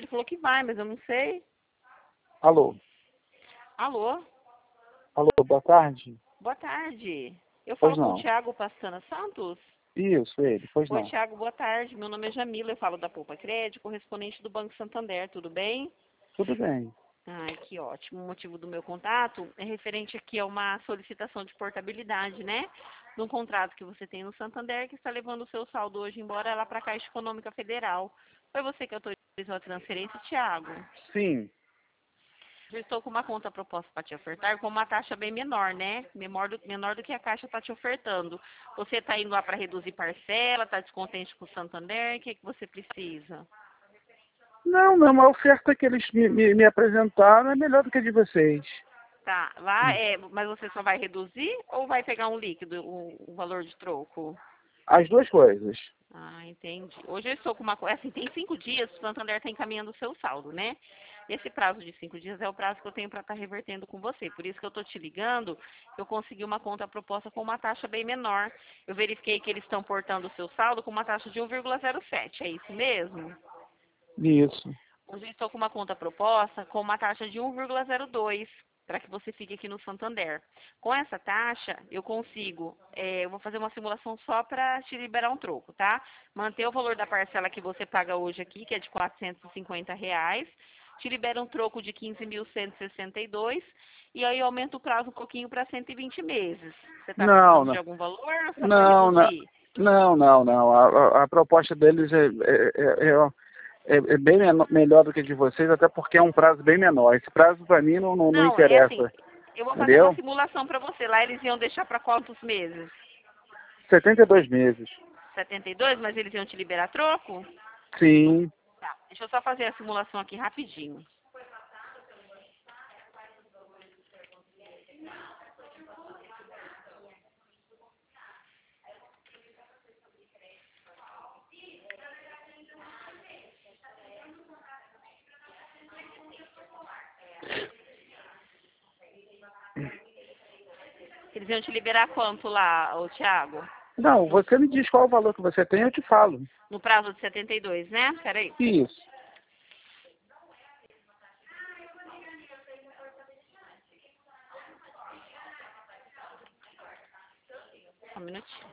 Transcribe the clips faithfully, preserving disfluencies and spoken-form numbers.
falou que vai, mas eu não sei. Alô? Alô? Alô, boa tarde? Boa tarde. Eu Pois falo com o não. Thiago Pastana Santos? Isso, ele, pois Oi, não. Thiago, boa tarde. Meu nome é Jamila, eu falo da Poupa Crédito, correspondente do Banco Santander, tudo bem? Tudo bem. Ai, que ótimo. O motivo do meu contato é referente aqui a uma solicitação de portabilidade, né? De um contrato que você tem no Santander, que está levando o seu saldo hoje embora lá para a Caixa Econômica Federal. Foi você que autorizou a transferência, Thiago? Sim. Eu estou com uma conta proposta para te ofertar com uma taxa bem menor, né? Menor do, menor do que a Caixa está te ofertando. Você está indo lá para reduzir parcela, está descontente com o Santander, o que, que você precisa? Não, não, a oferta que eles me, me, me apresentaram é melhor do que a de vocês. Tá, lá é, mas você só vai reduzir ou vai pegar um líquido, o, o valor de troco? As duas coisas. Ah, entendi. Hoje eu estou com uma coisa, assim, tem cinco dias, o Santander está encaminhando o seu saldo, né? Esse prazo de cinco dias é o prazo que eu tenho para estar revertendo com você. Por isso que eu estou te ligando, eu consegui uma conta proposta com uma taxa bem menor. Eu verifiquei que eles estão portando o seu saldo com uma taxa de um vírgula zero sete, é isso mesmo? Isso. Hoje eu estou com uma conta proposta com uma taxa de um vírgula zero dois para que você fique aqui no Santander. Com essa taxa, eu consigo, é, eu vou fazer uma simulação só para te liberar um troco, tá? Manter o valor da parcela que você paga hoje aqui, que é de quatrocentos e cinquenta reais, te libera um troco de quinze mil cento e sessenta e dois e aí aumenta o prazo um pouquinho para cento e vinte meses. Você está Não, precisando de não. algum valor ou só para Não, não. reduzir? Não, não, não. A, a, a proposta deles é, é, é, é, é bem menor, melhor do que a de vocês, até porque é um prazo bem menor. Esse prazo para mim não, não, não Não, é assim, interessa. eu vou fazer uma Entendeu? simulação para você. Lá eles iam deixar para quantos meses? setenta e dois meses. setenta e dois, mas eles iam te liberar troco? Sim. Tá, deixa eu só fazer a simulação aqui rapidinho. Eles iam te liberar quanto lá, ô Thiago? Não, No, você me diz qual o valor que você tem, eu te falo. no prazo de setenta e dois, né? Peraí. Isso. Só um minutinho.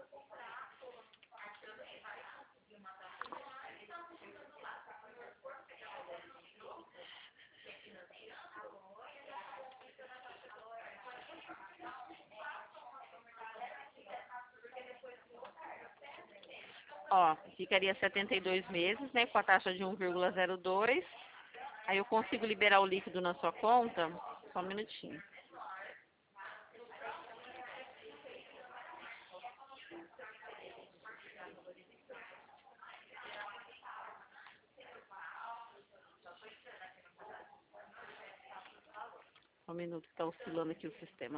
Ó, ficaria setenta e dois meses, né? Com a taxa de um vírgula zero dois. Aí eu consigo liberar o líquido na sua conta? Só um minutinho. Só um minuto que tá oscilando aqui o sistema.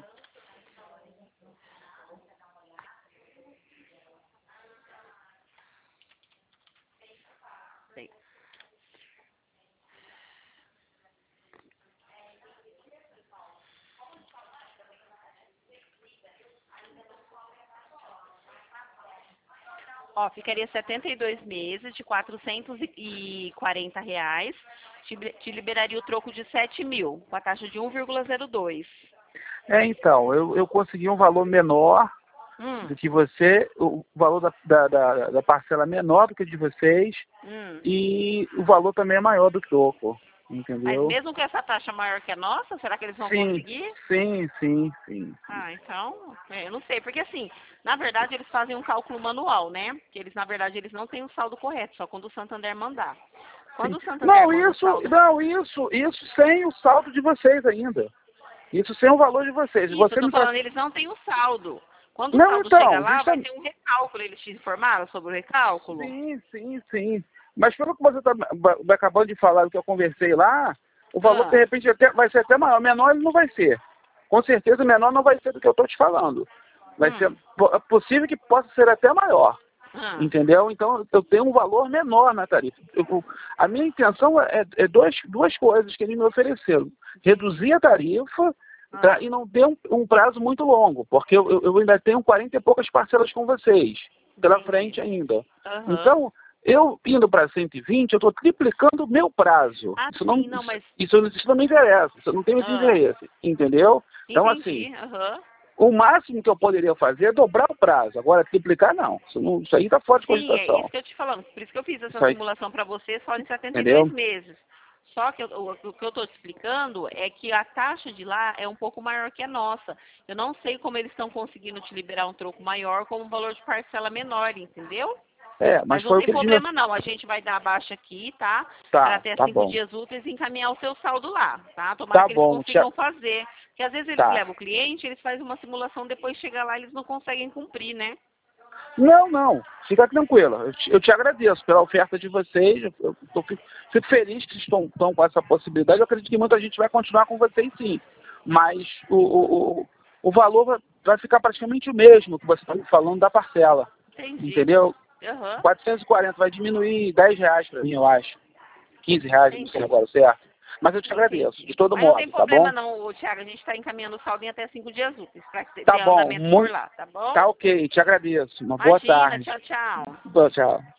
Sei. Ó, ficaria setenta e dois meses de quatrocentos e quarenta reais. Te, te liberaria o troco de sete mil, com a taxa de um vírgula zero dois. É, então, eu, eu consegui um valor menor Hum, do que você, o valor da, da, da, da parcela é menor do que o de vocês hum. e o valor também é maior do que o outro, Mas entendeu? mesmo com essa taxa maior que a nossa, será que eles vão Sim, conseguir? sim, sim, sim. Ah, então, é, eu não sei, porque assim, na verdade eles fazem um cálculo manual, né? Que eles, na verdade, eles não têm o saldo correto, só quando o Santander mandar. Quando Sim. o Santander Não, manda o isso, saldo, não, isso, isso sem o saldo de vocês ainda. Isso sem o valor de vocês. isso, eu Você tô me tá... falando, eles não têm o saldo. Quando o Não, saldo chega então, lá, vai justamente. ter um recálculo. Eles te informaram sobre o recálculo? Sim, sim, sim. Mas pelo que você está acabando de falar, do que eu conversei lá, o valor de Ah, repente até, vai ser até maior. Menor ele não vai ser. Com certeza menor não vai ser do que eu estou te falando. Vai ser hum, é possível que possa ser até maior. ah, Entendeu? Então eu tenho um valor menor na tarifa. Eu, a minha intenção é, é dois, duas coisas que eles me ofereceram. Reduzir a tarifa, tá? ah, E não ter um, um prazo muito longo, porque eu, eu ainda tenho quarenta e poucas parcelas com vocês pela entendi. frente ainda. Aham. Então, Eu indo para cento e vinte, eu estou triplicando o meu prazo. Ah, isso, não, sim, não, mas... isso, isso não me interessa, isso não tem muito Ah, interesse, entendeu? Então, entendi, assim, aham. o máximo que eu poderia fazer é dobrar o prazo. Agora, triplicar, não. Isso, não, isso aí está fora de Sim, é isso cogitação. que eu te falando. Por isso que eu fiz essa Isso aí, simulação para você só em setenta e dois entendeu? meses. Só que eu- o, o que eu estou te explicando é que a taxa de lá é um pouco maior que a nossa. Eu não sei como eles estão conseguindo te liberar um troco maior com um valor de parcela menor, entendeu? É, mas Mas não foi o tem que eles me... problema não, a gente vai dar a baixa aqui, tá? Para Tá, até tá cinco bom. dias úteis e encaminhar o seu saldo lá, tá? Tomara Tá que eles bom, tia... consigam fazer. Porque às vezes eles Tá. levam o cliente, eles fazem uma simulação, depois chega lá e eles não conseguem cumprir, né? Não, não, fica tranquila. Eu te, eu te agradeço pela oferta de vocês. Eu, eu tô- fico, fico feliz que estão, estão com essa possibilidade. Eu acredito que muita gente vai continuar com vocês, sim. Mas o, o, o, o valor vai, vai ficar praticamente o mesmo que você está me falando da parcela. Entendi. Entendeu? Aham, quatrocentos e quarenta vai diminuir dez reais para mim, eu acho. quinze reais, não sei entendi. agora, certo? Mas eu te agradeço, Entendi. de todo Mas não tem modo, tá bom? problema não, ô, Thiago. A gente está encaminhando o saldo em até cinco dias úteis, para que Tá dê bom, andamento por muito, lá, tá bom? tá ok, te agradeço. Uma boa Imagina, tarde. tchau, tchau. Boa, tchau.